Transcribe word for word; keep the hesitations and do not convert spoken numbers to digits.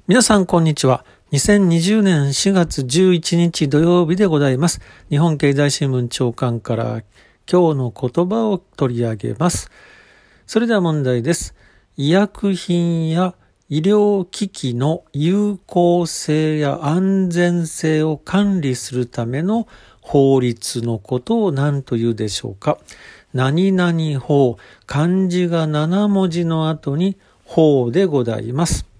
皆さんこんにちは。にせんにじゅうねんしがつじゅういちにち土曜日でございます。日本経済新聞長官から今日の言葉を取り上げます。それでは問題です。医薬品や医療機器の有効性や安全性を管理するための法律のことを何というでしょうか。何々法、漢字がななもじの後に法でございます。